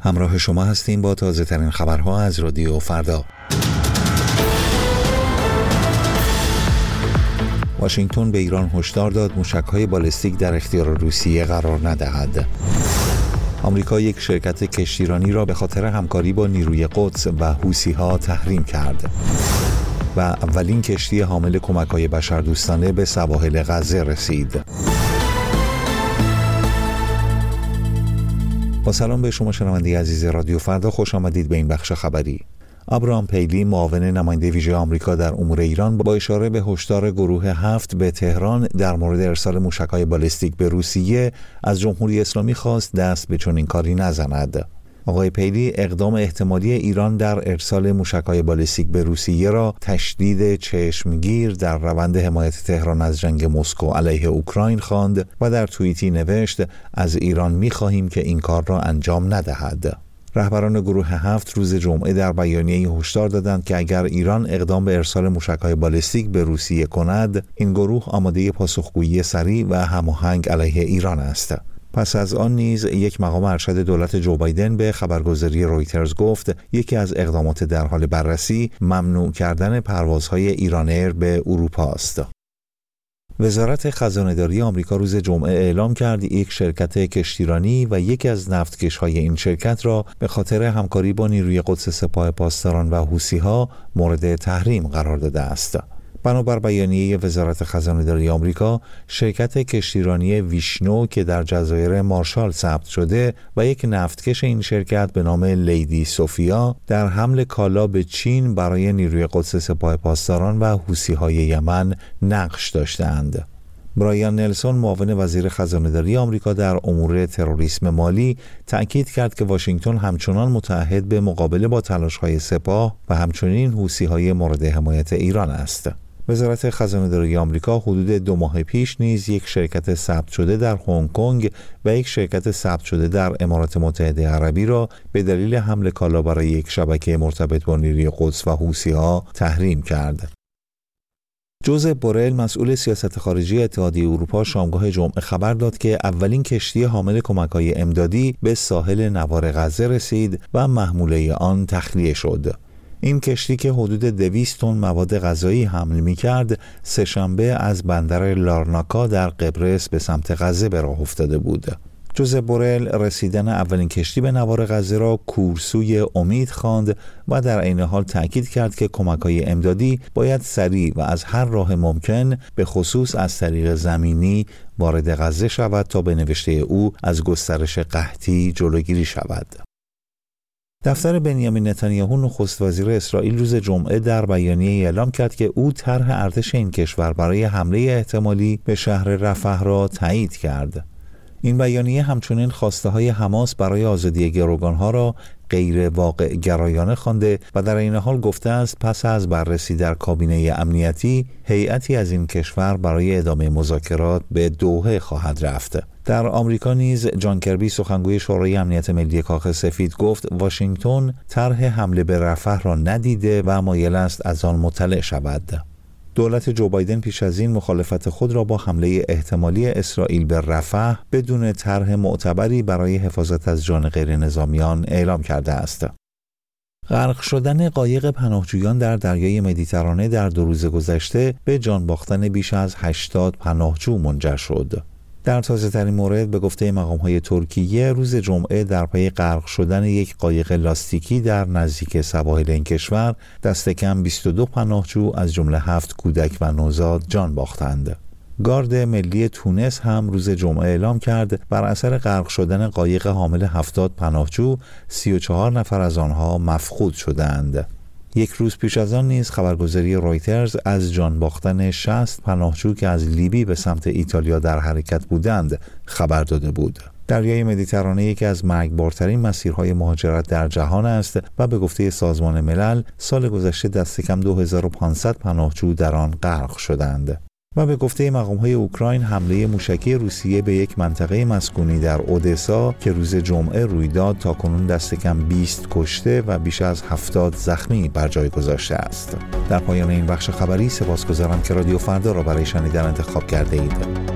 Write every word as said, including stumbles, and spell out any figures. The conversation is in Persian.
همراه شما هستیم با تازه ترین خبرها از رادیو فردا. واشنگتن به ایران هشدار داد موشک‌های بالستیک در اختیار روسیه قرار ندهد. آمریکا یک شرکت کشتیرانی را به خاطر همکاری با نیروی قدس و حوثی‌ها تحریم کرد. و اولین کشتی حامل کمک‌های بشردوستانه به سواحل غزه رسید. با سلام به شما شنونده عزیز رادیو فردا، خوش آمدید به این بخش خبری. ابراهام پیلی، معاون نماینده ویژه آمریکا در امور ایران، با اشاره به هشدار گروه هفت به تهران در مورد ارسال موشک‌های بالستیک به روسیه، از جمهوری اسلامی خواست دست به چنین کاری نزند. آقای پیلی اقدام احتمالی ایران در ارسال موشک‌های بالستیک به روسیه را تشدید چشمگیر در روند حمایت تهران از جنگ مسکو علیه اوکراین خواند و در توییتی نوشت: از ایران می‌خواهیم که این کار را انجام ندهد. رهبران گروه هفت روز جمعه در بیانیه‌ای هشدار دادند که اگر ایران اقدام به ارسال موشک‌های بالستیک به روسیه کند، این گروه آماده پاسخگویی سریع و هماهنگ علیه ایران است. پس از آن نیز یک مقام ارشد دولت جو بایدن به خبرگزاری رویترز گفت یکی از اقدامات در حال بررسی ممنوع کردن پروازهای ایران ایر به اروپا است. وزارت خزانه‌داری آمریکا روز جمعه اعلام کرد یک شرکت کشتیرانی و یکی از نفتکش‌های این شرکت را به خاطر همکاری با نیروی قدس سپاه پاسداران و حوثی‌ها مورد تحریم قرار داده است. بنابر بیانیه وزارت خزانه‌داری آمریکا، شرکت کشتیرانی ویشنو که در جزایر مارشال ثبت شده و یک نفتکش این شرکت به نام لیدی سوفیا در حمل کالا به چین برای نیروی قدس سپاه پاسداران و حوثی‌های یمن نقش داشتند. برایان نلسون، معاون وزیر خزانه‌داری آمریکا در امور تروریسم مالی، تأکید کرد که واشنگتن همچنان متعهد به مقابله با تلاش‌های سپاه و همچنین حوثی‌های مورد حمایت ایران است. وزارت خزانه‌داری آمریکا حدود دو ماه پیش نیز یک شرکت ثبت شده در هنگ کنگ و یک شرکت ثبت شده در امارات متحده عربی را به دلیل حمل کالا برای یک شبکه مرتبط با نیروی قدس و حوثی‌ها تحریم کرد. جوزپ بورل، مسئول سیاست خارجی اتحادیه اروپا، شامگاه جمعه خبر داد که اولین کشتی حامل کمک‌های امدادی به ساحل نوار غزه رسید و محموله آن تخلیه شد. این کشتی که حدود دویست تن مواد غذایی حمل می‌کرد، سه‌شنبه از بندر لارناکا در قبرس به سمت غزه به راه افتاده بود. جوزپ بورل رسیدن اولین کشتی به نوار غزه را کورسوی امید خواند و در عین حال تأکید کرد که کمک‌های امدادی باید سریع و از هر راه ممکن، به خصوص از طریق زمینی، وارد غزه شود تا به نوشته او از گسترش قحطی جلوگیری شود. دفتر بنیامین نتانیاهو، نخست وزیر اسرائیل، روز جمعه در بیانیه اعلام کرد که او طرح ارتش این کشور برای حمله احتمالی به شهر رفح را تایید کرد. این بیانیه همچنین خواسته های حماس برای آزادی گروگانها را غیر واقع گرایانه خوانده و در این حال گفته است پس از بررسی در کابینه امنیتی، هیئتی از این کشور برای ادامه مذاکرات به دوحه خواهد رفت. در آمریکا نیز جان کربی، سخنگوی شورای امنیت ملی کاخ سفید، گفت واشنگتن طرح حمله به رفح را ندیده و مایل است از آن مطلع شود. دولت جو بایدن پیش از این مخالفت خود را با حمله احتمالی اسرائیل به رفح بدون طرح معتبری برای حفاظت از جان غیر نظامیان اعلام کرده است. غرق شدن قایق پناهجویان در دریای مدیترانه در دو روز گذشته به جان باختن بیش از هشتاد پناهجو منجر شد. در تازه ترین مورد، به گفته مقام‌های ترکیه، روز جمعه در پی غرق شدن یک قایق لاستیکی در نزدیک سواحل این کشور، دست کم بیست و دو پناهجو از جمله هفت کودک و نوزاد جان باختند. گارد ملی تونس هم روز جمعه اعلام کرد بر اثر غرق شدن قایق حامل هفتاد پناهجو، سی و چهار نفر از آنها مفقود شدند. یک روز پیش از آن نیز خبرگزاری رویترز از جان باختن شصت پناهجو که از لیبی به سمت ایتالیا در حرکت بودند خبر داده بود. دریای مدیترانه یکی از مرگبارترین مسیرهای مهاجرت در جهان است و به گفته سازمان ملل سال گذشته دست کم دو هزار و پانصد پناهجو در آن غرق شدند. و به گفته مقام‌های اوکراین، حمله موشکی روسیه به یک منطقه مسکونی در اودسا که روز جمعه روی داد تاکنون دست کم بیست کشته و بیش از هفتاد زخمی بر جای گذاشته است. در پایان این بخش خبری سپاسگزارم که رادیو فردا را برای شنیدن انتخاب کرده اید.